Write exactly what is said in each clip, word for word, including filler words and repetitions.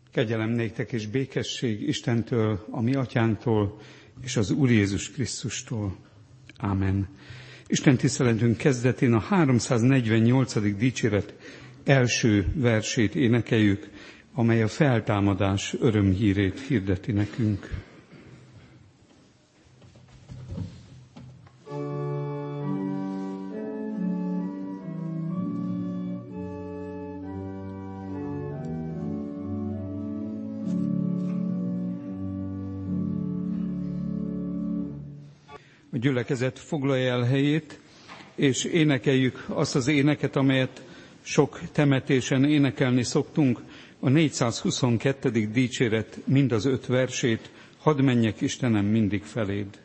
Kegyelem néktek és békesség Istentől, a mi atyánktól, és az Úr Jézus Krisztustól. Ámen. Isten tiszteletünk kezdetén a háromszáznegyvennyolcadik dicséret első versét énekeljük, amely a feltámadás örömhírét hirdeti nekünk. A gyülekezet foglalja el helyét, és énekeljük azt az éneket, amelyet sok temetésen énekelni szoktunk, a négyszázhuszonkettő dicséret mind az öt versét, hadd menjek Istenem mindig feléd.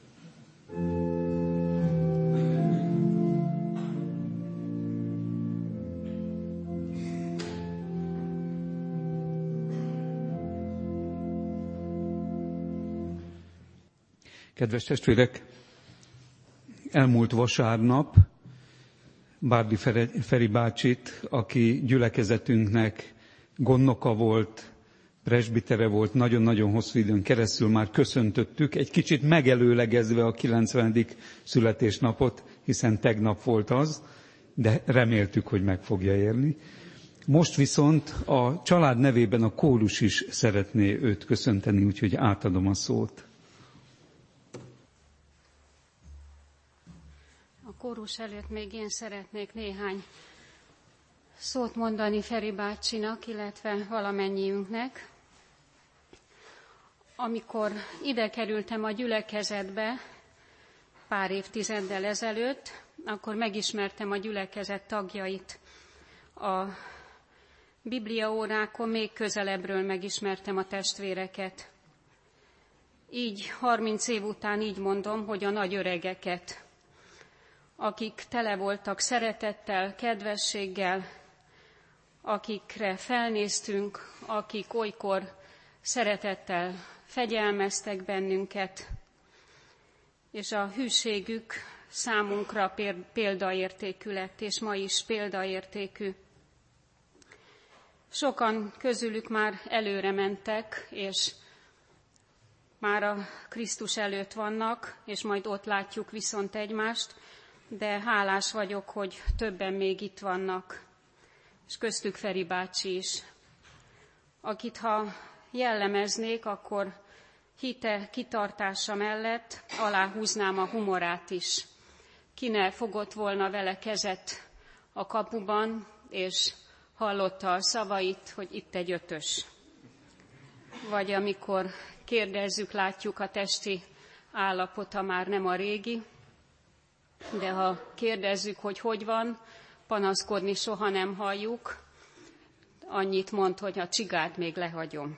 Kedves testvérek, elmúlt vasárnap Bárdi Feri bácsit, aki gyülekezetünknek gondnoka volt, presbitere volt, nagyon-nagyon hosszú időn keresztül már köszöntöttük, egy kicsit megelőlegezve a kilencvenedik születésnapot, hiszen tegnap volt az, de reméltük, hogy meg fogja érni. Most viszont a család nevében a kórus is szeretné őt köszönteni, úgyhogy átadom a szót. Kórus előtt még én szeretnék néhány szót mondani Feri bácsinak, illetve valamennyiünknek. Amikor ide kerültem a gyülekezetbe pár évtizeddel ezelőtt, akkor megismertem a gyülekezet tagjait. A bibliaórákon még közelebbről megismertem a testvéreket. Így harminc év után így mondom, hogy a nagy öregeket, akik tele voltak szeretettel, kedvességgel, akikre felnéztünk, akik olykor szeretettel fegyelmeztek bennünket, és a hűségük számunkra példaértékű lett, és ma is példaértékű. Sokan közülük már előre mentek, és már a Krisztus előtt vannak, és majd ott látjuk viszont egymást, de hálás vagyok, hogy többen még itt vannak, és köztük Feri bácsi is, akit ha jellemeznék, akkor hite, kitartása mellett aláhúznám a humorát is. Ki ne fogott volna vele kezet a kapuban, és hallotta a szavait, hogy itt egy ötös. Vagy amikor kérdezzük, látjuk, a testi állapota már nem a régi, de ha kérdezzük, hogy hogy van, panaszkodni soha nem halljuk, annyit mond, hogy a csigát még lehagyom.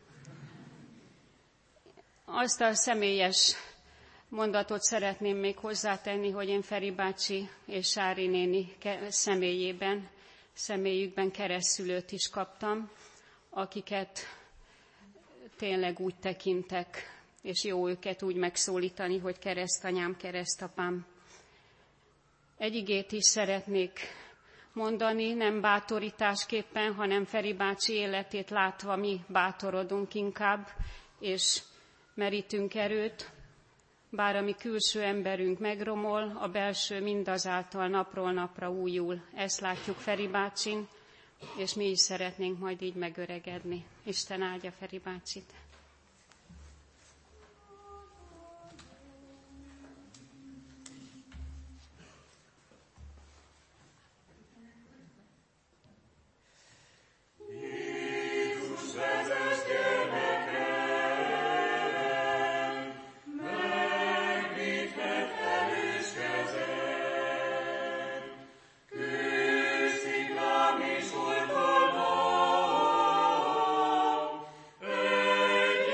Azt a személyes mondatot szeretném még hozzátenni, hogy én Feri bácsi és Sári néni személyében, személyükben keresztszülőt is kaptam, akiket tényleg úgy tekintek, és jó őket úgy megszólítani, hogy keresztanyám, keresztapám. Egy igét is szeretnék mondani, nem bátorításképpen, hanem Feri bácsi életét látva mi bátorodunk inkább, és merítünk erőt. Bár a mi külső emberünk megromol, a belső mindazáltal napról napra újul. Ezt látjuk Feri bácsin, és mi is szeretnénk majd így megöregedni. Isten áldja Feri bácsit! Egy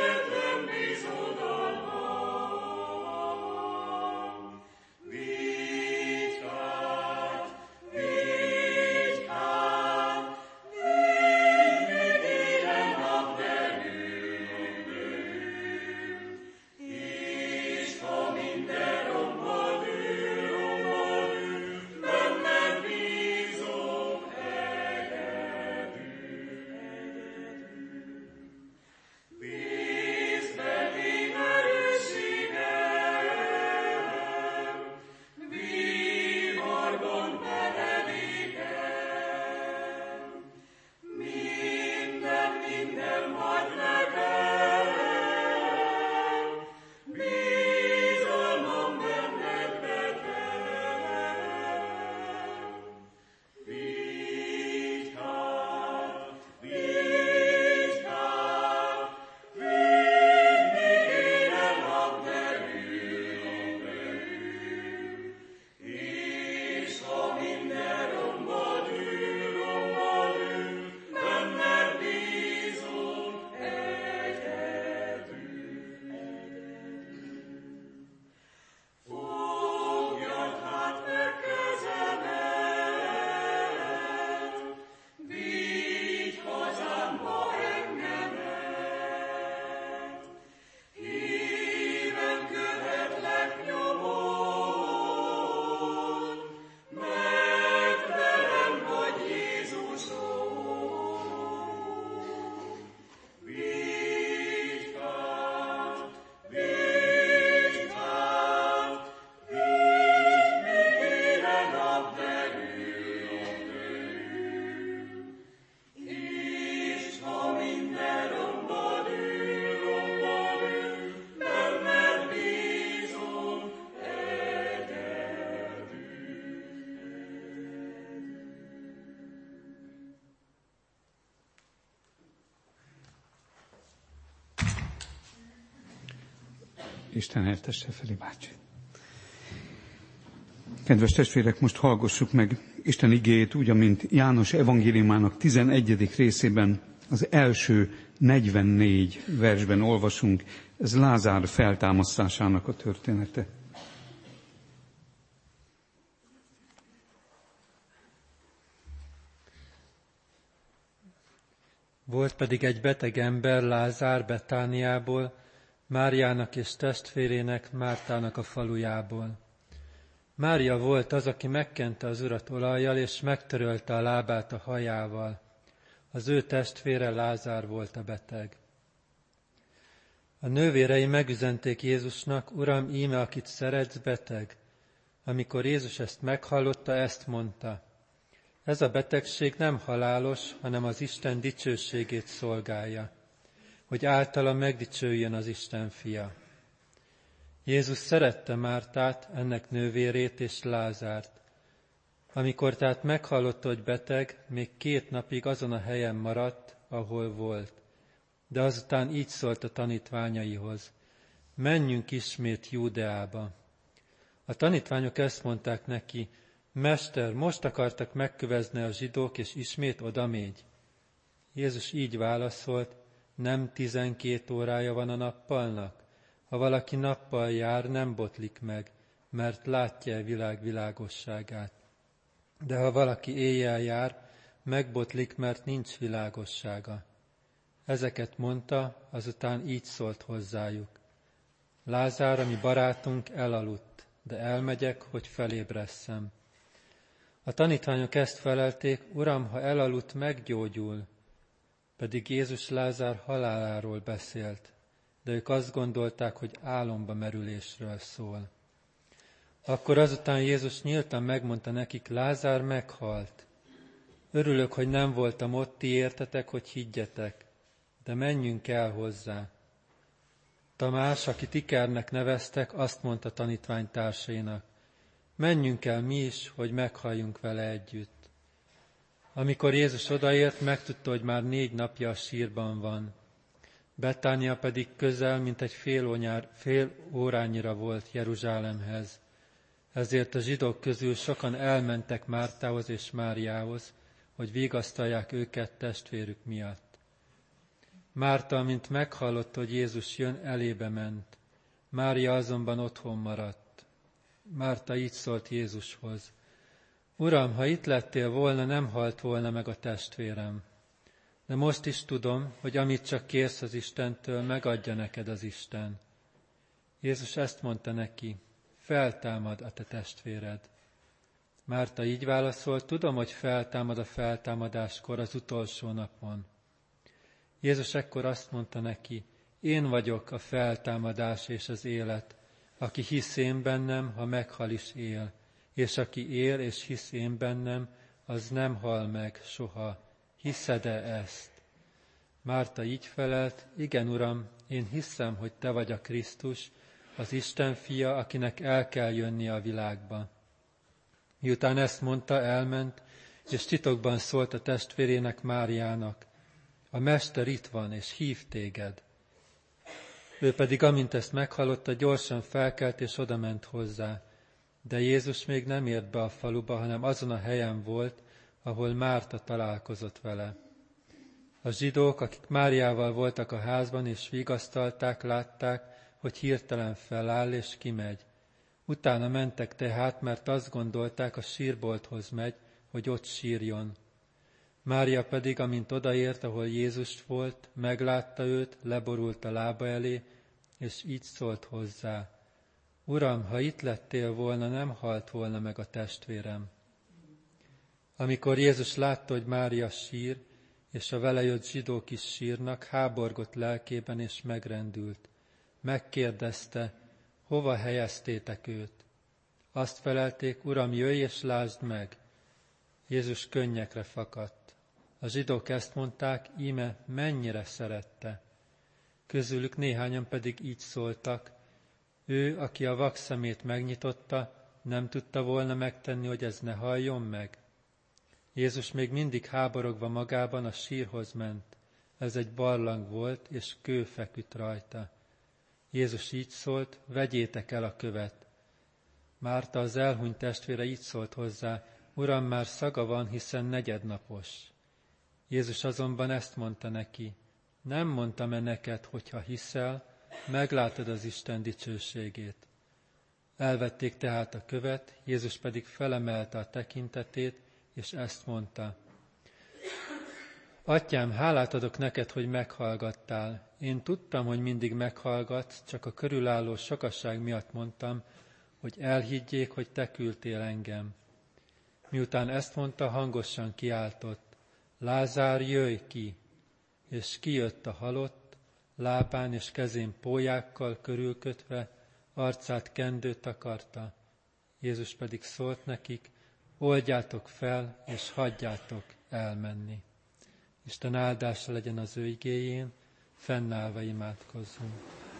Isten eltesse Feri bácsi. Kedves testvérek, most hallgassuk meg Isten igéjét úgy, amint János evangéliumának tizenegyedik részében az első negyvennégy versben olvasunk. Ez Lázár feltámasztásának a története. Volt pedig egy beteg ember, Lázár Betániából, Máriának és testvérének, Mártának a falujából. Mária volt az, aki megkente az Urat olajjal, és megtörölte a lábát a hajával. Az ő testvére Lázár volt a beteg. A nővérei megüzenték Jézusnak: Uram, íme, akit szeretsz, beteg. Amikor Jézus ezt meghallotta, ezt mondta: ez a betegség nem halálos, hanem az Isten dicsőségét szolgálja, hogy általa megdicsőjön az Isten fia. Jézus szerette Mártát, ennek nővérét és Lázárt. Amikor tehát meghallotta, hogy beteg, még két napig azon a helyen maradt, ahol volt. De azután így szólt a tanítványaihoz: menjünk ismét Júdeába. A tanítványok ezt mondták neki: Mester, most akartak megkövezni a zsidók, és ismét odamégy? Jézus így válaszolt: nem tizenkét órája van a nappalnak? Ha valaki nappal jár, nem botlik meg, mert látja a világ világosságát. De ha valaki éjjel jár, megbotlik, mert nincs világossága. Ezeket mondta, azután így szólt hozzájuk: Lázár, ami barátunk, elaludt, de elmegyek, hogy felébresszem. A tanítványok ezt felelték: Uram, ha elaludt, meggyógyul. Pedig Jézus Lázár haláláról beszélt, de ők azt gondolták, hogy álomba merülésről szól. Akkor azután Jézus nyíltan megmondta nekik: Lázár meghalt. Örülök, hogy nem voltam ott, ti értetek, hogy higgyetek, de menjünk el hozzá. Tamás, akit Ikernek neveztek, azt mondta tanítványtársainak: menjünk el mi is, hogy meghalljunk vele együtt. Amikor Jézus odaért, megtudta, hogy már négy napja a sírban van. Betánia pedig közel, mint egy fél, onyár, fél órányira volt Jeruzsálemhez. Ezért a zsidók közül sokan elmentek Mártához és Máriához, hogy vigasztalják őket testvérük miatt. Márta, amint meghallotta, hogy Jézus jön, elébe ment. Mária azonban otthon maradt. Márta így szólt Jézushoz: Uram, ha itt lettél volna, nem halt volna meg a testvérem. De most is tudom, hogy amit csak kérsz az Istentől, megadja neked az Isten. Jézus ezt mondta neki: feltámad a te testvéred. Márta így válaszolt: tudom, hogy feltámad a feltámadáskor, az utolsó napon. Jézus ekkor azt mondta neki: én vagyok a feltámadás és az élet. Aki hisz én bennem, ha meghal is él, és aki él és hisz én bennem, az nem hal meg soha. Hiszed-e ezt? Márta így felelt: igen, Uram, én hiszem, hogy te vagy a Krisztus, az Isten fia, akinek el kell jönnie a világba. Miután ezt mondta, elment, és titokban szólt a testvérének, Máriának: a Mester itt van, és hív téged. Ő pedig, amint ezt meghallotta, gyorsan felkelt, és odament hozzá. De Jézus még nem ért be a faluba, hanem azon a helyen volt, ahol Márta találkozott vele. A zsidók, akik Máriával voltak a házban, és vigasztalták, látták, hogy hirtelen feláll, és kimegy. Utána mentek tehát, mert azt gondolták, a sírbolthoz megy, hogy ott sírjon. Mária pedig, amint odaért, ahol Jézus volt, meglátta őt, leborult a lába elé, és így szólt hozzá: Uram, ha itt lettél volna, nem halt volna meg a testvérem. Amikor Jézus látta, hogy Mária sír, és a vele jött zsidók is sírnak, háborgott lelkében, és megrendült. Megkérdezte: hova helyeztétek őt? Azt felelték: Uram, jöjj és lásd meg. Jézus könnyekre fakadt. A zsidók ezt mondták: íme, mennyire szerette. Közülük néhányan pedig így szóltak: ő, aki a vak szemét megnyitotta, nem tudta volna megtenni, hogy ez ne halljon meg? Jézus még mindig háborogva magában a sírhoz ment. Ez egy barlang volt, és kő feküdt rajta. Jézus így szólt, vegyétek el a követ. Márta, az elhunyt testvére így szólt hozzá, Uram, már szaga van, hiszen negyednapos. Jézus azonban ezt mondta neki, nem mondtam-e neked, hogyha hiszel, meglátod az Isten dicsőségét. Elvették tehát a követ, Jézus pedig felemelte a tekintetét, és ezt mondta. Atyám, hálát adok neked, hogy meghallgattál. Én tudtam, hogy mindig meghallgatsz, csak a körülálló sokasság miatt mondtam, hogy elhiggyék, hogy te küldtél engem. Miután ezt mondta, hangosan kiáltott, Lázár, jöjj ki! És kijött a halott, lábán és kezén pólyákkal körülkötve, arcát kendőt takarta. Jézus pedig szólt nekik, oldjátok fel, és hagyjátok elmenni. Isten áldása legyen az ő igéjén, fennállva imádkozzunk.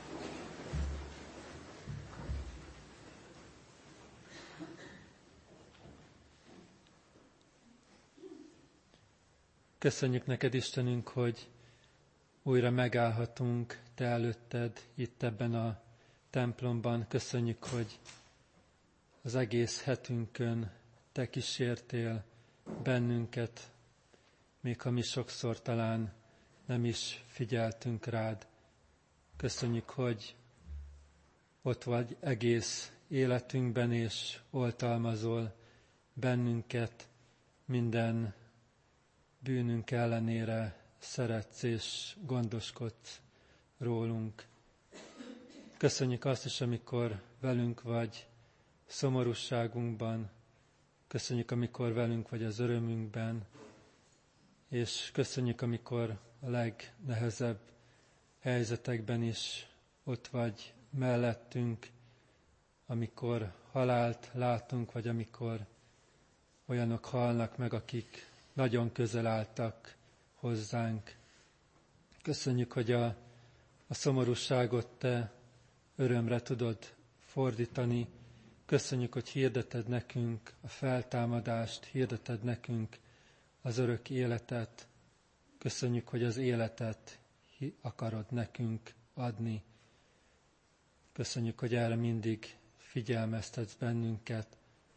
Köszönjük neked, Istenünk, hogy újra megállhatunk te előtted itt ebben a templomban. Köszönjük, hogy az egész hetünkön te kísértél bennünket, még ha mi sokszor talán nem is figyeltünk rád. Köszönjük, hogy ott vagy egész életünkben, és oltalmazol bennünket, minden bűnünk ellenére szeretsz és gondoskodsz rólunk. Köszönjük azt is, amikor velünk vagy szomorúságunkban, köszönjük, amikor velünk vagy az örömünkben, és köszönjük, amikor a legnehezebb helyzetekben is ott vagy mellettünk, amikor halált látunk, vagy amikor olyanok halnak meg, akik nagyon közel álltak hozzánk. Köszönjük, hogy a, a szomorúságot te örömre tudod fordítani. Köszönjük, hogy hirdeted nekünk a feltámadást, hirdeted nekünk az örök életet. Köszönjük, hogy az életet akarod nekünk adni. Köszönjük, hogy erre mindig figyelmeztetsz bennünket,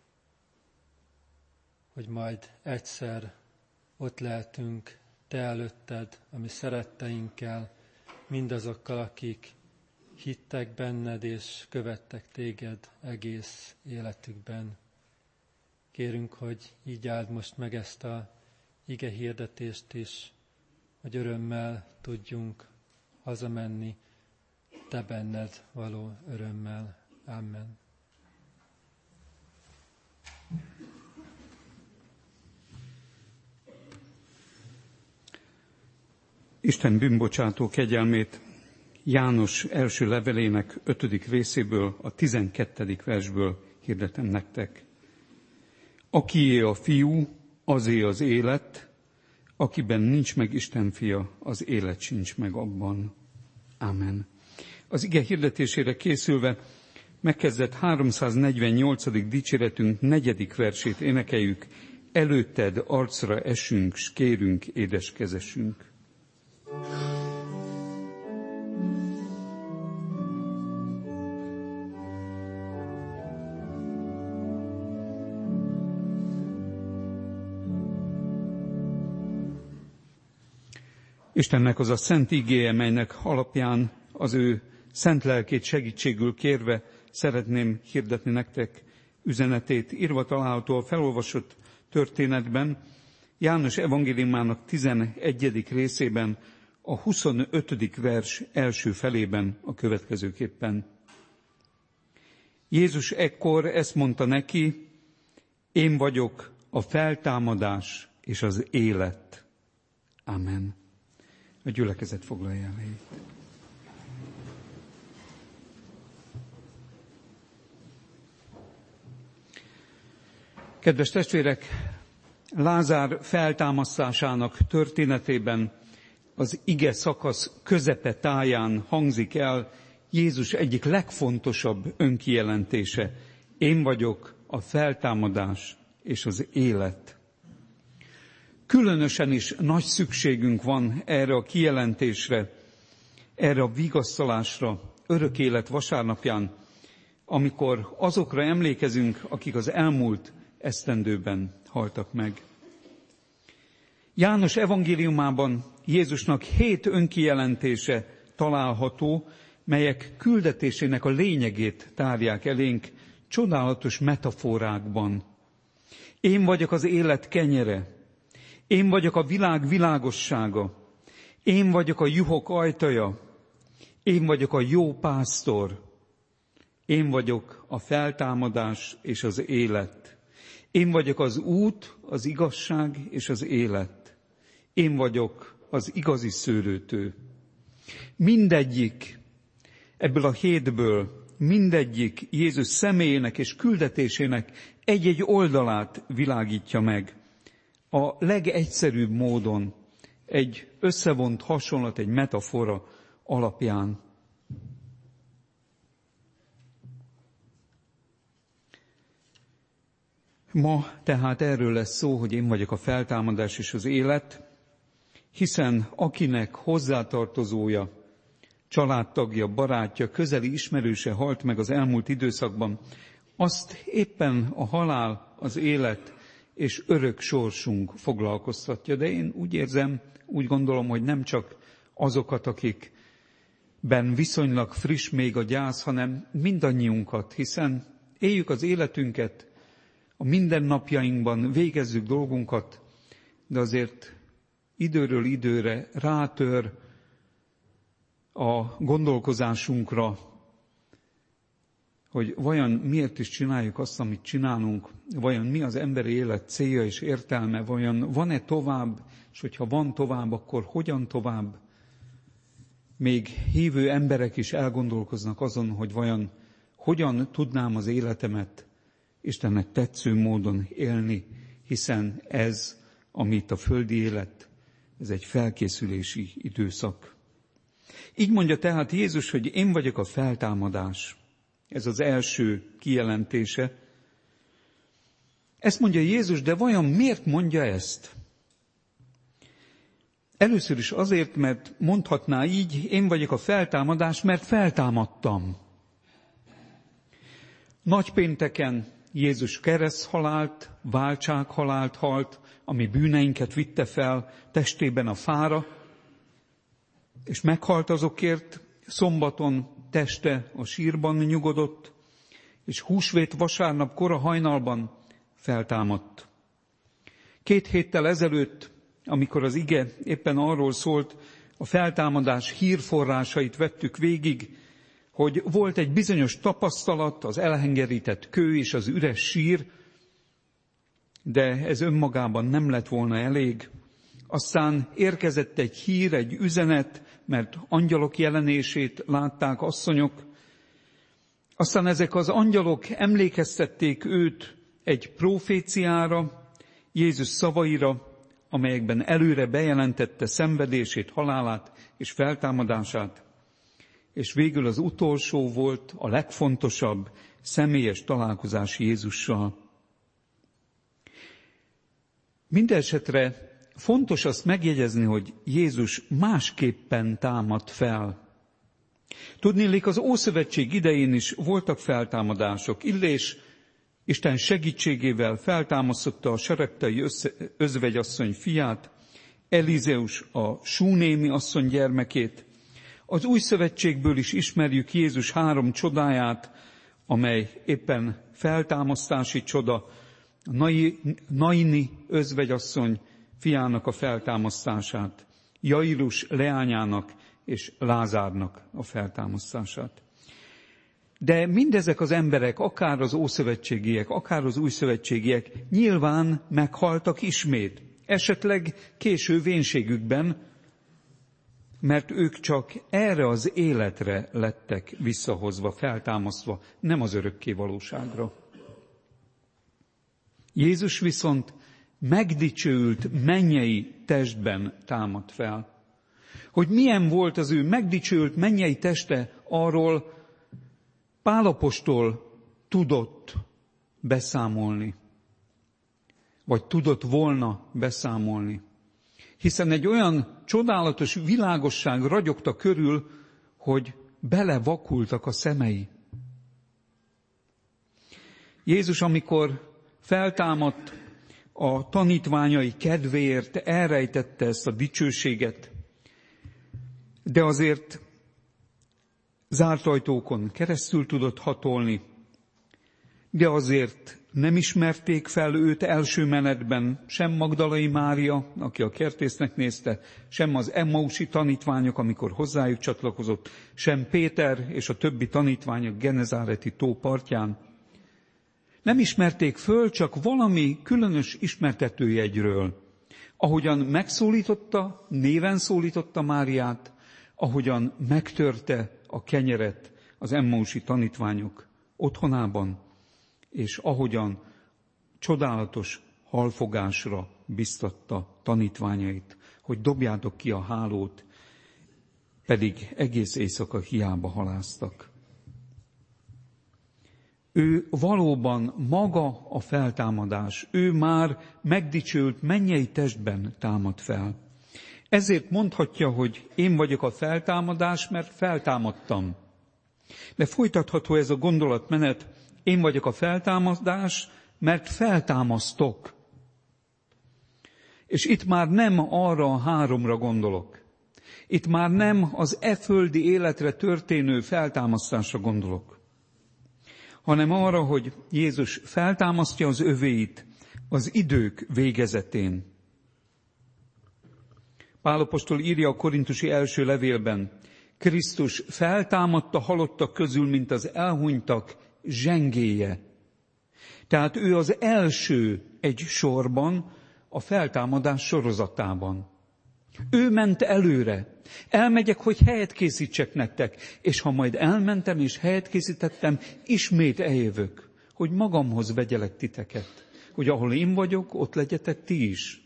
hogy majd egyszer ott lehetünk te előtted, a mi szeretteinkkel, mindazokkal, akik hittek benned és követtek téged egész életükben. Kérünk, hogy így áld most meg ezt a ige hirdetést is, hogy örömmel tudjunk hazamenni, te benned való örömmel. Amen. Isten bűnbocsátó kegyelmét János első levelének ötödik részéből, a tizenkettedik versből hirdetem nektek. Akié a fiú, azé az élet, akiben nincs meg Isten fia, az élet sincs meg abban. Amen. Az ige hirdetésére készülve megkezdett háromszáznegyvennyolcadik dicséretünk negyedik versét énekeljük. Előtted arcra esünk, s kérünk édeskezesünk. Istennek az a szent igéje, melynek alapján az ő szent lelkét segítségül kérve szeretném hirdetni nektek üzenetét. Írva található a felolvasott történetben, János evangéliumának tizenegyedik részében, a huszonötödik vers első felében a következőképpen. Jézus ekkor ezt mondta neki, én vagyok a feltámadás és az élet. Amen. A gyülekezet foglalja el helyét. Kedves testvérek, Lázár feltámasztásának történetében az ige szakasz közepe táján hangzik el Jézus egyik legfontosabb önkijelentése. Én vagyok a feltámadás és az élet. Különösen is nagy szükségünk van erre a kijelentésre, erre a vigasztalásra örök élet vasárnapján, amikor azokra emlékezünk, akik az elmúlt esztendőben haltak meg. János evangéliumában Jézusnak hét önkijelentése található, melyek küldetésének a lényegét tárják elénk csodálatos metaforákban. Én vagyok az élet kenyere, én vagyok a világ világossága, én vagyok a juhok ajtaja, én vagyok a jó pásztor, én vagyok a feltámadás és az élet. Én vagyok az út, az igazság és az élet. Én vagyok az igazi szőlőtő. Mindegyik ebből a hétből, mindegyik Jézus személyének és küldetésének egy-egy oldalát világítja meg. A legegyszerűbb módon, egy összevont hasonlat, egy metafora alapján. Ma tehát erről lesz szó, hogy én vagyok a feltámadás és az élet, hiszen akinek hozzátartozója, családtagja, barátja, közeli ismerőse halt meg az elmúlt időszakban, azt éppen a halál, az élet és örök sorsunk foglalkoztatja. De én úgy érzem, úgy gondolom, hogy nem csak azokat, akikben viszonylag friss még a gyász, hanem mindannyiunkat, hiszen éljük az életünket, a mindennapjainkban végezzük dolgunkat, de azért időről időre rátör a gondolkozásunkra, hogy vajon miért is csináljuk azt, amit csinálunk, vajon mi az emberi élet célja és értelme, vajon van-e tovább, és hogyha van tovább, akkor hogyan tovább. Még hívő emberek is elgondolkoznak azon, hogy vajon hogyan tudnám az életemet Istennek tetsző módon élni, hiszen ez, amit a földi élet, ez egy felkészülési időszak. Így mondja tehát Jézus, hogy én vagyok a feltámadás. Ez az első kijelentése. Ezt mondja Jézus, de vajon miért mondja ezt? Először is azért, mert mondhatná így, én vagyok a feltámadás, mert feltámadtam. Nagypénteken Jézus kereszthalált, váltsághalált halt, ami bűneinket vitte fel testében a fára, és meghalt azokért, szombaton teste a sírban nyugodott, és húsvét vasárnap kora hajnalban feltámadt. Két héttel ezelőtt, amikor az ige éppen arról szólt, a feltámadás hírforrásait vettük végig, hogy volt egy bizonyos tapasztalat, az elhengerített kő és az üres sír, de ez önmagában nem lett volna elég. Aztán érkezett egy hír, egy üzenet, mert angyalok jelenését látták asszonyok. Aztán ezek az angyalok emlékeztették őt egy proféciára, Jézus szavaira, amelyekben előre bejelentette szenvedését, halálát és feltámadását. És végül az utolsó volt, a legfontosabb, személyes találkozás Jézussal. Mindenesetre fontos azt megjegyezni, hogy Jézus másképpen támad fel. Tudniillik, az Ószövetség idején is voltak feltámadások. Illés Isten segítségével feltámasztotta a sareptai özvegyasszony fiát, Elizeus a súnémi asszony gyermekét. Az Új Szövetségből is ismerjük Jézus három csodáját, amely éppen feltámasztási csoda, a Naini özvegyasszony fiának a feltámasztását, Jairus leányának és Lázárnak a feltámasztását. De mindezek az emberek, akár az ószövetségiek, akár az újszövetségiek nyilván meghaltak ismét, esetleg késő vénségükben, mert ők csak erre az életre lettek visszahozva, feltámasztva, nem az örökké valóságra. Jézus viszont megdicsőült mennyei testben támad fel. Hogy milyen volt az ő megdicsőült mennyei teste, arról Pál apostol tudott beszámolni, vagy tudott volna beszámolni. Hiszen egy olyan csodálatos világosság ragyogta körül, hogy belevakultak a szemei. Jézus, amikor feltámadt a tanítványai kedvéért, elrejtette ezt a dicsőséget, de azért zárt ajtókon keresztül tudott hatolni, de azért nem ismerték fel őt első menetben sem Magdalai Mária, aki a kertésznek nézte, sem az Emmausi tanítványok, amikor hozzájuk csatlakozott, sem Péter és a többi tanítvány a Genezáreti tó partján. Nem ismerték föl, csak valami különös ismertetőjegyről. Ahogyan megszólította, néven szólította Máriát, ahogyan megtörte a kenyeret az Emmausi tanítványok otthonában, és ahogyan csodálatos halfogásra biztatta tanítványait, hogy dobjátok ki a hálót, pedig egész éjszaka hiába haláztak. Ő valóban maga a feltámadás, ő már megdicsőült mennyei testben támad fel. Ezért mondhatja, hogy én vagyok a feltámadás, mert feltámadtam. De folytatható ez a gondolatmenet, én vagyok a feltámadás, mert feltámasztok. És itt már nem arra a háromra gondolok. Itt már nem az e földi életre történő feltámasztásra gondolok, hanem arra, hogy Jézus feltámasztja az övéit az idők végezetén. Pál apostol írja a korintusi első levélben, Krisztus feltámadta halottak közül, mint az elhunytak zsengéje. Tehát ő az első egy sorban, a feltámadás sorozatában. Ő ment előre. Elmegyek, hogy helyet készítsek nektek, és ha majd elmentem és helyet készítettem, ismét eljövök, hogy magamhoz vegyelek titeket, hogy ahol én vagyok, ott legyetek ti is.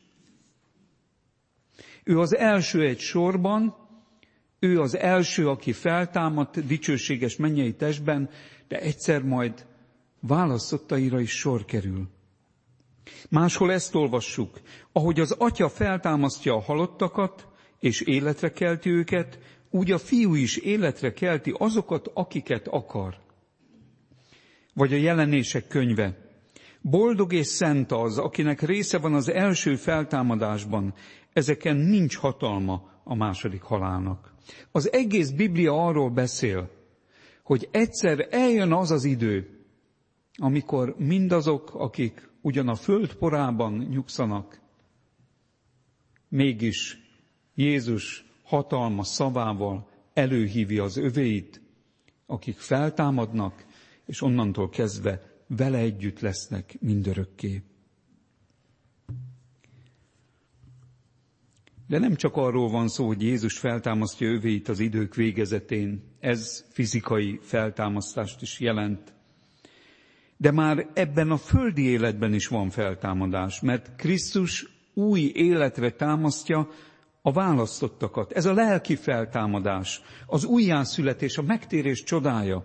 Ő az első egy sorban, ő az első, aki feltámadt dicsőséges mennyei testben, de egyszer majd választottaira is sor kerül. Máshol ezt olvassuk, ahogy az Atya feltámasztja a halottakat, és életre kelti őket, úgy a Fiú is életre kelti azokat, akiket akar. Vagy a Jelenések könyve. Boldog és szent az, akinek része van az első feltámadásban, ezeken nincs hatalma a második halálnak. Az egész Biblia arról beszél, hogy egyszer eljön az az idő, amikor mindazok, akik ugyan a föld porában nyugszanak, mégis Jézus hatalma szavával előhívja az övéit, akik feltámadnak, és onnantól kezdve vele együtt lesznek mindörökké. De nem csak arról van szó, hogy Jézus feltámasztja övéit az idők végezetén, ez fizikai feltámasztást is jelent. De már ebben a földi életben is van feltámadás, mert Krisztus új életre támasztja a választottakat. Ez a lelki feltámadás, az újjászületés, a megtérés csodája.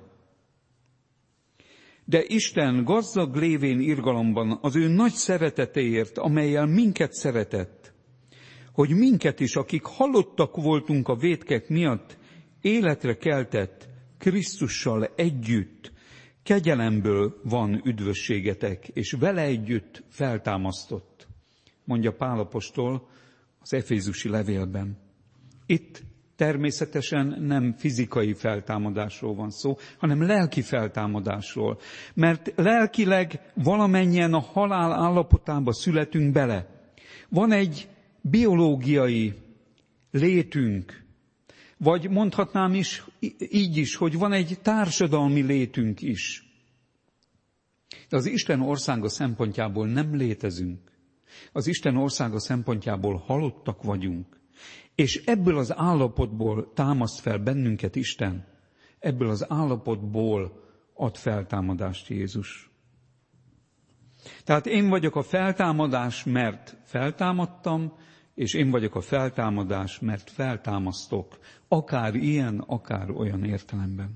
De Isten gazdag lévén irgalomban az ő nagy szeretetéért, amellyel minket szeretett, hogy minket is, akik halottak voltunk a vétkek miatt, életre keltett Krisztussal együtt, kegyelemből van üdvösségetek, és vele együtt feltámasztott, mondja Pál apostol az efézusi levélben. Itt természetesen nem fizikai feltámadásról van szó, hanem lelki feltámadásról. Mert lelkileg valamennyien a halál állapotába születünk bele. Van egy biológiai létünk, vagy mondhatnám is így is, hogy van egy társadalmi létünk is. De az Isten országa szempontjából nem létezünk. Az Isten országa szempontjából halottak vagyunk. És ebből az állapotból támaszt fel bennünket Isten. Ebből az állapotból ad feltámadást Jézus. Tehát én vagyok a feltámadás, mert feltámadtam, és én vagyok a feltámadás, mert feltámasztok, akár ilyen, akár olyan értelemben.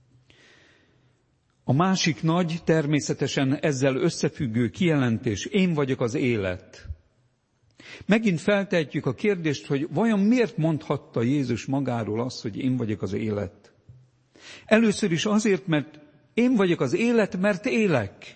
A másik nagy, természetesen ezzel összefüggő kijelentés, én vagyok az élet. Megint feltehetjük a kérdést, hogy vajon miért mondhatta Jézus magáról azt, hogy én vagyok az élet? Először is azért, mert én vagyok az élet, mert élek.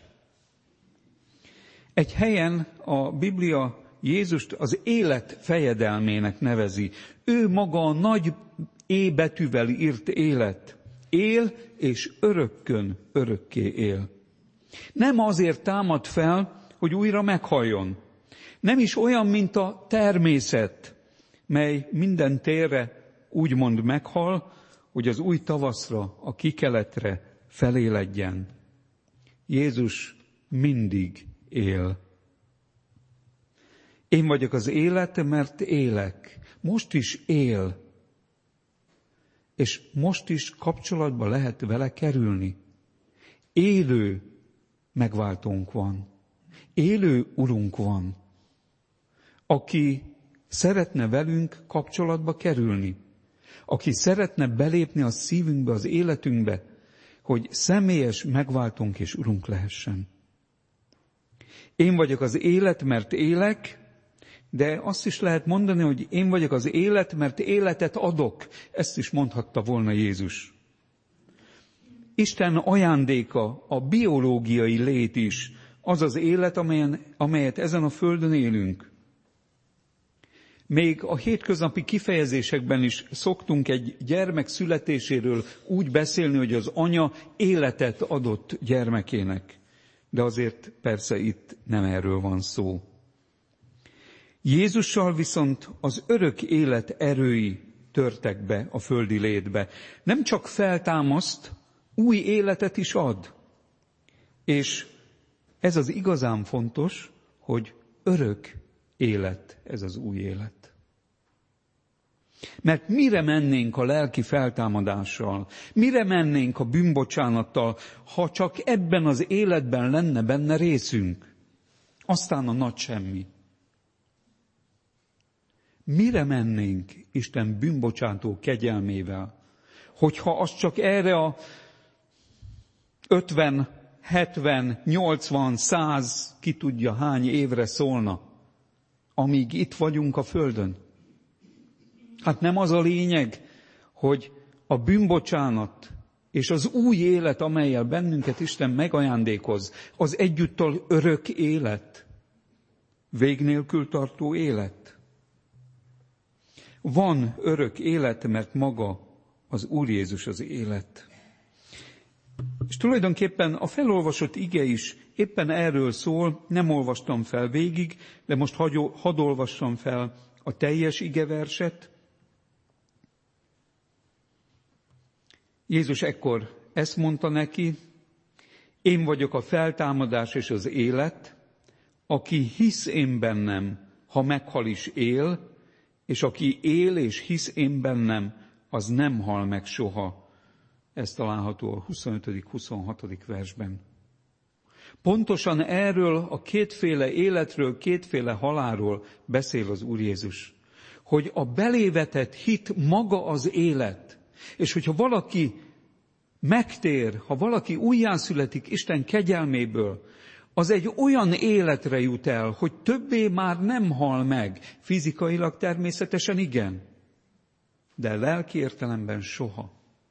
Egy helyen a Biblia Jézust az élet fejedelmének nevezi. Ő maga a nagy é betűvel írt élet. Él és örökkön örökké él. Nem azért támad fel, hogy újra meghalljon. Nem is olyan, mint a természet, mely minden térre úgymond meghal, hogy az új tavaszra, a kikeletre feléledjen. Jézus mindig él. Én vagyok az élet, mert élek. Most is él. És most is kapcsolatba lehet vele kerülni. Élő megváltónk van. Élő Urunk van, aki szeretne velünk kapcsolatba kerülni. Aki szeretne belépni a szívünkbe, az életünkbe, hogy személyes megváltónk és Urunk lehessen. Én vagyok az élet, mert élek, de azt is lehet mondani, hogy én vagyok az élet, mert életet adok. Ezt is mondhatta volna Jézus. Isten ajándéka, a biológiai lét is, az az élet, amelyen, amelyet ezen a földön élünk. Még a hétköznapi kifejezésekben is szoktunk egy gyermek születéséről úgy beszélni, hogy az anya életet adott gyermekének. De azért persze itt nem erről van szó. Jézussal viszont az örök élet erői törtek be a földi létbe. Nem csak feltámaszt, új életet is ad. És ez az igazán fontos, hogy örök élet ez az új élet. Mert mire mennénk a lelki feltámadással, mire mennénk a bűnbocsánattal, ha csak ebben az életben lenne benne részünk. Aztán a nagy semmi. Mire mennénk Isten bűnbocsátó kegyelmével, hogyha az csak erre a ötven, hetven, nyolcvan, száz, ki tudja hány évre szólna, amíg itt vagyunk a földön. Hát nem az a lényeg, hogy a bűnbocsánat és az új élet, amellyel bennünket Isten megajándékoz, az egyúttal örök élet, vég nélkül tartó élet. Van örök élet, mert maga az Úr Jézus az élet. És tulajdonképpen a felolvasott ige is éppen erről szól, nem olvastam fel végig, de most hadd olvassam fel a teljes igeverset. Jézus ekkor ezt mondta neki, én vagyok a feltámadás és az élet, aki hisz én bennem, ha meghal is él, és aki él és hisz én bennem, az nem hal meg soha. Ez található a huszonötödik huszonhatodik versben. Pontosan erről a kétféle életről, kétféle halálról beszél az Úr Jézus. Hogy a belévetett hit maga az élet. És hogyha valaki megtér, ha valaki újjászületik Isten kegyelméből, az egy olyan életre jut el, hogy többé már nem hal meg. Fizikailag természetesen igen, de lelki értelemben soha.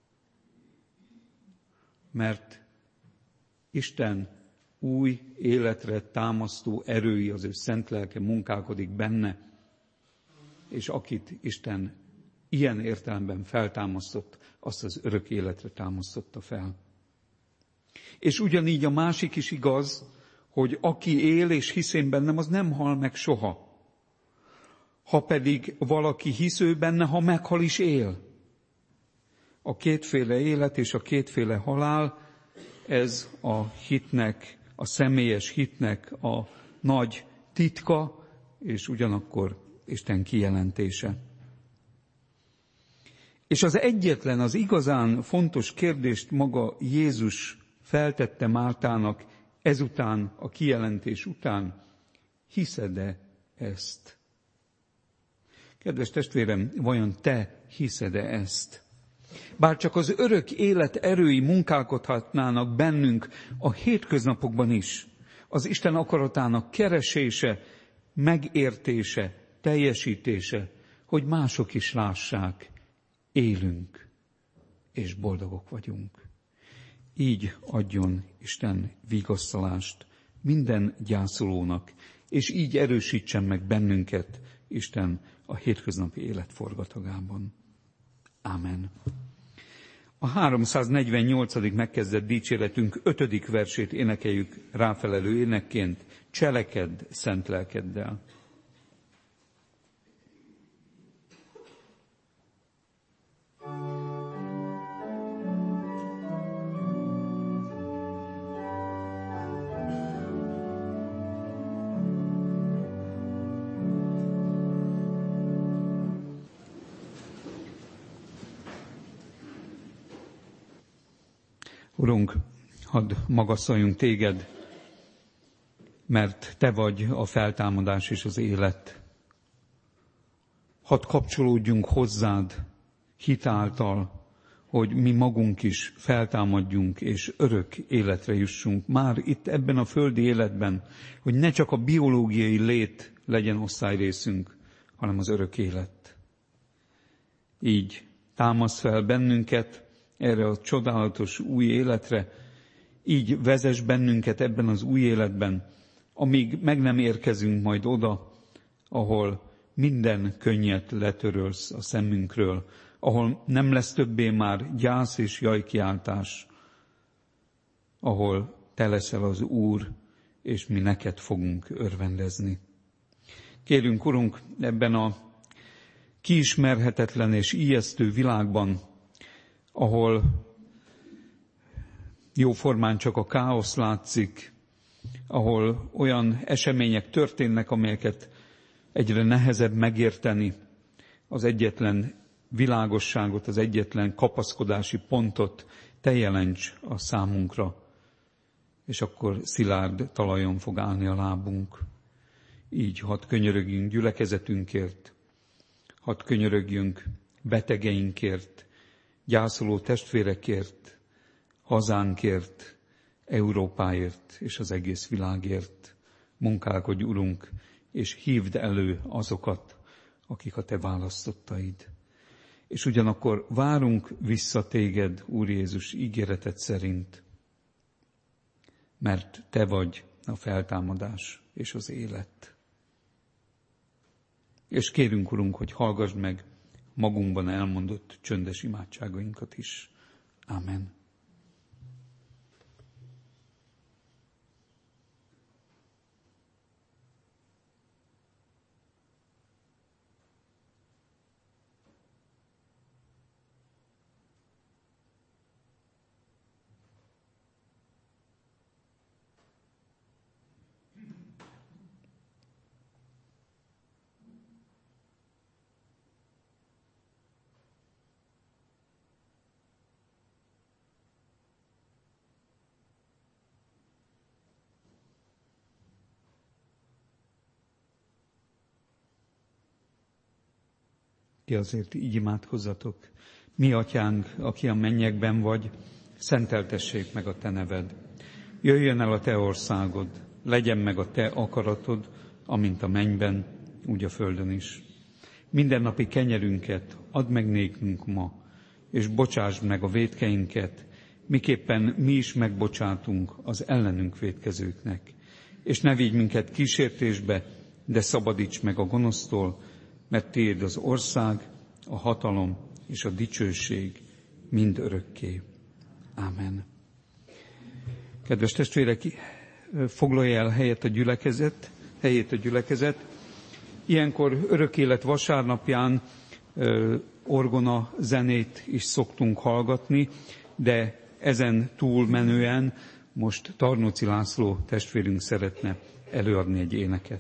Mert Isten új életre támasztó erői, az ő szent lelke munkálkodik benne, és akit Isten ilyen értelemben feltámasztott, azt az örök életre támasztotta fel. És ugyanígy a másik is igaz, hogy aki él és hisz én bennem, az nem hal meg soha. Ha pedig valaki hisz ő benne, ha meghal is él. A kétféle élet és a kétféle halál, ez a hitnek, a személyes hitnek a nagy titka, és ugyanakkor Isten kijelentése. És az egyetlen, az igazán fontos kérdést maga Jézus feltette Mártának ezután, a kijelentés után, hiszed-e ezt? Kedves testvérem, vajon te hiszed-e ezt? Bár csak az örök élet erői munkálkodhatnának bennünk a hétköznapokban is, az Isten akaratának keresése, megértése, teljesítése, hogy mások is lássák, élünk. és boldogok vagyunk. Így adjon Isten vigasztalást minden gyászolónak, és így erősítsen meg bennünket Isten a hétköznapi élet forgatagában. Ámen. A háromszáznegyvennyolcadik megkezdett dicséretünk ötödik versét énekeljük ráfelelő énekként: Cselekedj szent lelkeddel. Urunk, hadd magasztaljunk téged, mert te vagy a feltámadás és az élet. Hadd kapcsolódjunk hozzád hitáltal, hogy mi magunk is feltámadjunk és örök életre jussunk. Már itt ebben a földi életben, hogy ne csak a biológiai lét legyen osztályrészünk, hanem az örök élet. Így támasz fel bennünket erre a csodálatos új életre, így vezess bennünket ebben az új életben, amíg meg nem érkezünk majd oda, ahol minden könnyet letörölsz a szemünkről, ahol nem lesz többé már gyász és jajkiáltás, ahol te leszel az Úr, és mi neked fogunk örvendezni. Kérünk, Urunk, ebben a kiismerhetetlen és ijesztő világban, ahol jóformán csak a káosz látszik, ahol olyan események történnek, amelyeket egyre nehezebb megérteni, az egyetlen világosságot, az egyetlen kapaszkodási pontot te jelents a számunkra, és akkor szilárd talajon fog állni a lábunk. Így hadd könyörögjünk gyülekezetünkért, hadd könyörögjünk betegeinkért, gyászoló testvérekért, hazánkért, Európáért és az egész világért. Munkálkodj, Urunk, és hívd elő azokat, akik a te választottaid. És ugyanakkor várunk vissza téged, Úr Jézus, ígéreted szerint, mert te vagy a feltámadás és az élet. És kérünk, Urunk, hogy hallgassd meg magunkban elmondott csöndes imádságainkat is. Ámen. Ti azért így imádkozzatok. Mi, Atyánk, aki a mennyekben vagy, szenteltessék meg a te neved. Jöjjön el a te országod, legyen meg a te akaratod, amint a mennyben, úgy a földön is. Mindennapi kenyerünket add meg nékünk ma, és bocsásd meg a vétkeinket, miképpen mi is megbocsátunk az ellenünk vétkezőknek. És ne vigy minket kísértésbe, de szabadíts meg a gonosztól, mert tiéd az ország, a hatalom és a dicsőség mind örökké. Ámen. Kedves testvérek, foglalja el helyet a gyülekezet, helyét a gyülekezet. Ilyenkor örök élet vasárnapján orgona zenét is szoktunk hallgatni, de ezen túlmenően most Tarnóci László testvérünk szeretne előadni egy éneket.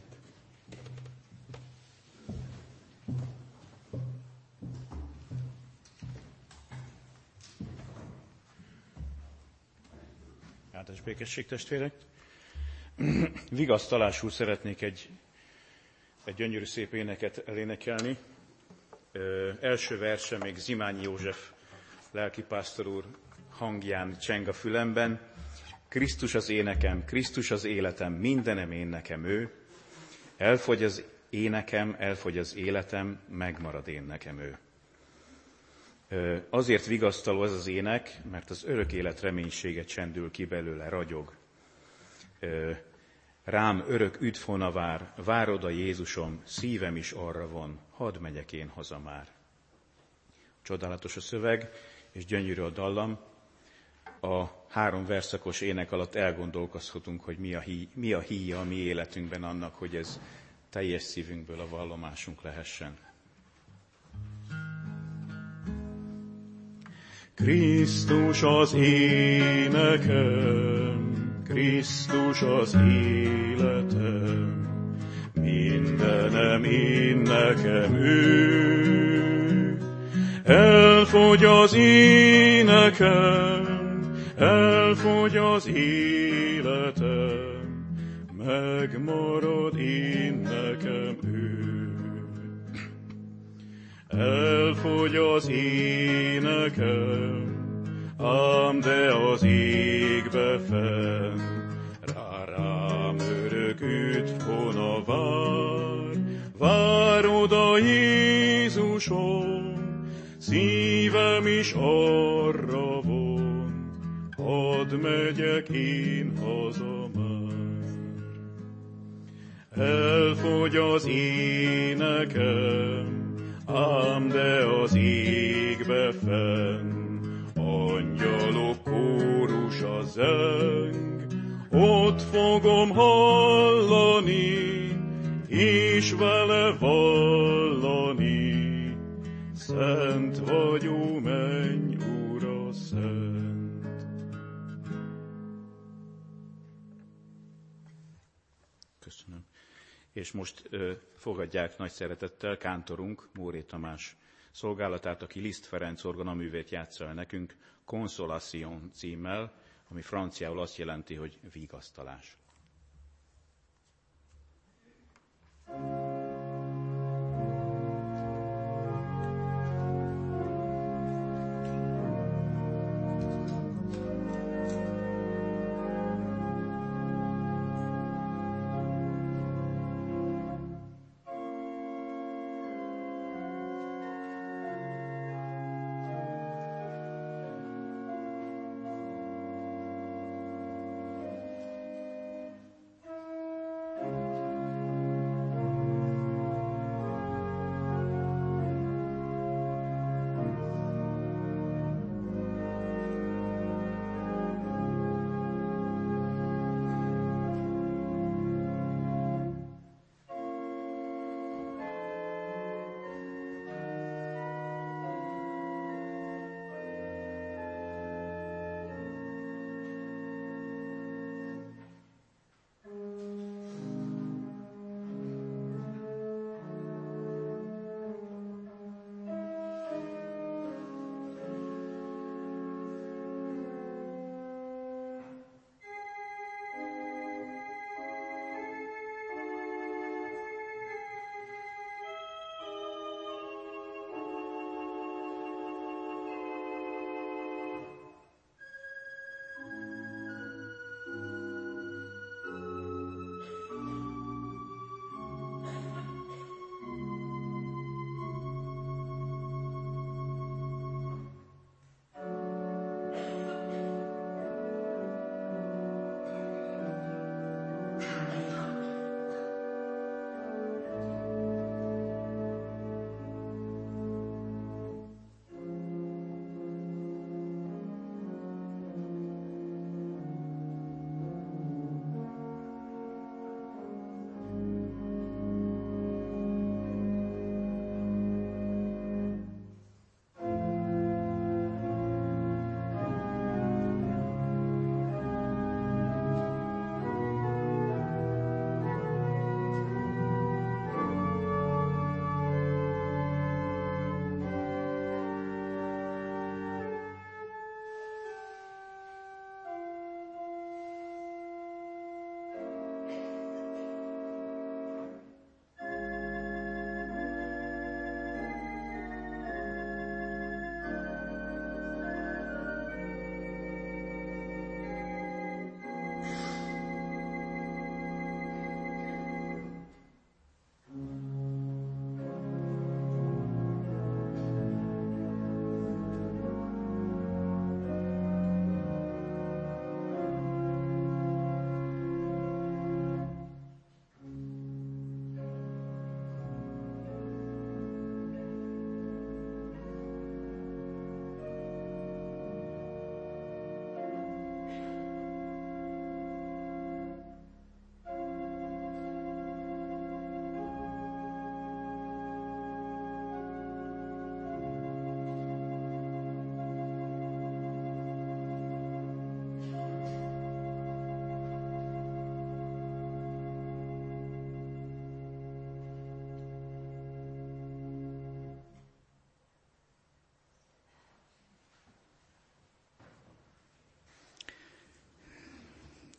Áldás békesség, testvérek! Vigasztalásul szeretnék egy, egy gyönyörű szép éneket elénekelni. Ö, első verse még Zimányi József lelkipásztor úr hangján cseng a fülemben. Krisztus az énekem, Krisztus az életem, mindenem én nekem ő. Elfogy az énekem, elfogy az életem, megmarad én nekem ő. Azért vigasztaló ez az ének, mert az örök élet reménysége csendül ki belőle, ragyog. Rám örök üdvfona vár, várod a Jézusom, szívem is arra von, hadd megyek én haza már. Csodálatos a szöveg, és gyönyörű a dallam. A három verszakos ének alatt elgondolkozhatunk, hogy mi a, hí, mi a híja a mi életünkben annak, hogy ez teljes szívünkből a vallomásunk lehessen. Krisztus az énekem, Krisztus az életem, mindenem én nekem ő. Elfogy az énekem, elfogy az életem, megmarad én nekem ő. Elfogy az énekem, ám de az égbe fenn, rá rám örök üdvfona vár, várod a Jézusom, szívem is arra von, hadd megyek én haza már. Elfogy az énekem, ám de az égbe fenn, angyalok kórusa zeng, ott fogom hallani, és vele vallani, szent vagy, ó menny, Ura, szent. Köszönöm. És most ö, fogadják nagy szeretettel kántorunk, Móré Tamás szolgálatát, aki Liszt Ferenc orgonaművét játsza el nekünk, Consolation címmel, ami franciául azt jelenti, hogy vigasztalás.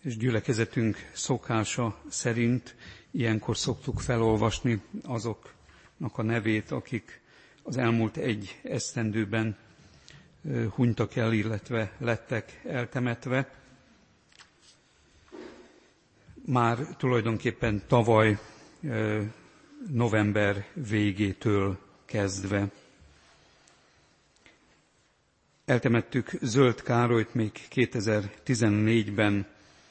és gyülekezetünk szokása szerint ilyenkor szoktuk felolvasni azoknak a nevét, akik az elmúlt egy esztendőben hunytak el, illetve lettek eltemetve. Már tulajdonképpen tavaly november végétől kezdve. Eltemettük Zöld Károlyt még kétezer-tizennégyben,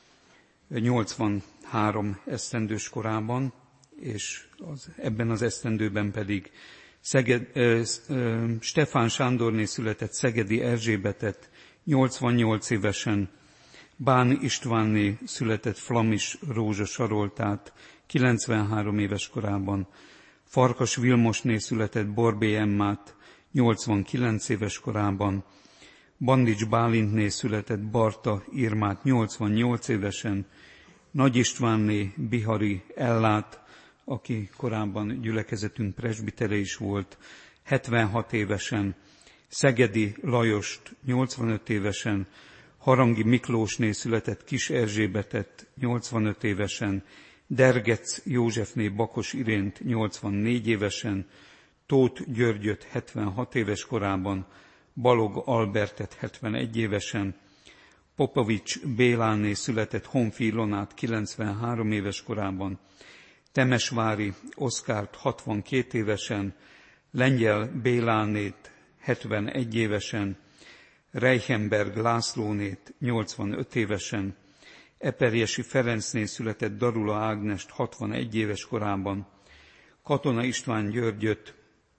nyolcvanhárom esztendős korában, és az, ebben az esztendőben pedig Szeged, ö, ö, Stefán Sándorné született Szegedi Erzsébetet nyolcvannyolc évesen, Bán Istvánné született Flamis Rózsa Saroltát kilencvenhárom éves korában, Farkas Vilmosné született Borbély Emmát nyolcvankilenc éves korában, Bandics Bálintné született Barta Irmát nyolcvannyolc évesen, Nagy Istvánné Bihari Ellát, aki korábban gyülekezetünk presbitere is volt, hetvenhat évesen, Szegedi Lajost nyolcvanöt évesen, Harangi Miklósné született Kis Erzsébetet nyolcvanöt évesen, Dergec Józsefné Bakos Irént nyolcvannégy évesen, Tóth Györgyöt hetvenhat éves korában, Balog Albertet hetvenegy évesen, Popovics Béláné született Honfi Ilonát kilencvenhárom éves korában, Temesvári Oszkárt hatvankét évesen, Lengyel Bélánét hetvenegy évesen, Reichenberg Lászlónét nyolcvanöt évesen, Eperjesi Ferencné született Darula Ágnest hatvanegy éves korában, Katona István Györgyöt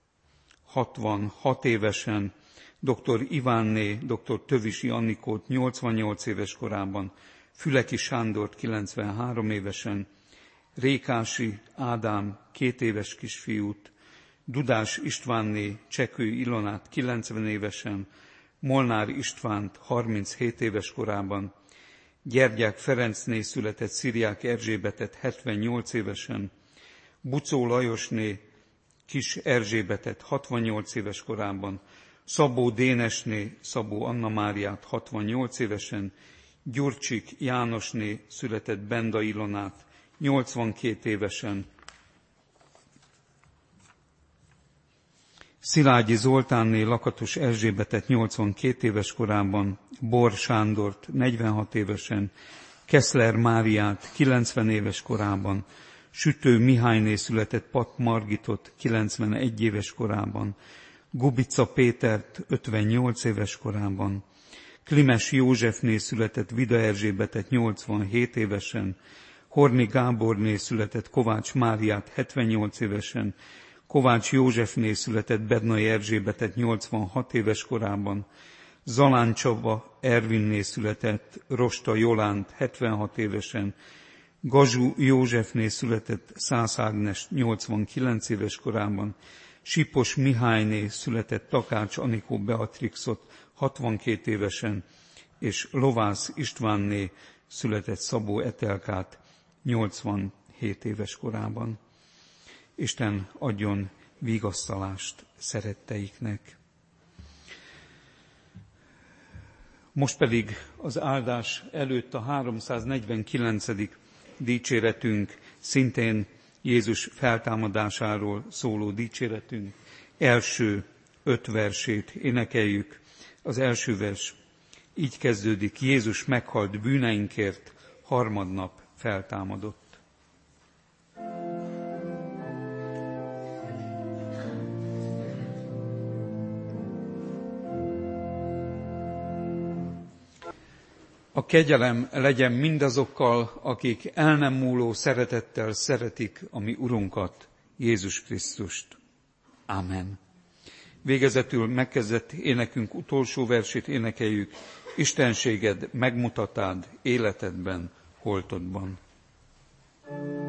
hatvanhat évesen, dr. Ivánné, dr. Tövisi Annikót nyolcvannyolc éves korában, Füleki Sándort kilencvenhárom évesen, Rékási Ádám két éves kisfiút, Dudás Istvánné Csekő Ilonát kilencven évesen, Molnár Istvánt harminchét éves korában, Gyergyák Ferencné született Sziriák Erzsébetet hetvennyolc évesen, Buczó Lajosné Kis Erzsébetet hatvannyolc éves korában, Szabó Dénesné Szabó Anna Máriát hatvannyolc évesen, Gyurcsik Jánosné született Benda Ilonát nyolcvankét évesen, Szilágyi Zoltánné Lakatos Erzsébetet nyolcvankét éves korában, Bor Sándort negyvenhat évesen, Keszler Máriát kilencven éves korában, Sütő Mihályné született Pat Margitot kilencvenegy éves korában, Gubica Pétert ötvennyolc éves korában, Klimes Józsefné született Vida Erzsébetet nyolcvanhét évesen, Horni Gáborné született Kovács Máriát hetvennyolc évesen, Kovács Józsefné született Bednai Erzsébetet nyolcvanhat éves korában, Zalán Csaba Ervinné született Rosta Jolánt hetvenhat évesen, Gazsú Józsefné született Szász Ágnes nyolcvankilenc éves korában, Sipos Mihályné született Takács Anikó Beatrixot hatvankét évesen, és Lovász Istvánné született Szabó Etelkát nyolcvanhét éves korában. Isten adjon vigasztalást szeretteiknek. Most pedig az áldás előtt a háromszáznegyvenkilencedik dicséretünk, szintén Jézus feltámadásáról szóló dicséretünk első öt versét énekeljük. Az első vers így kezdődik: Jézus meghalt bűneinkért, harmadnap feltámadott. A kegyelem legyen mindazokkal, akik el nem múló szeretettel szeretik a mi Urunkat, Jézus Krisztust. Ámen. Végezetül megkezdett énekünk utolsó versét énekeljük: Istenséged megmutatád életedben, holtodban.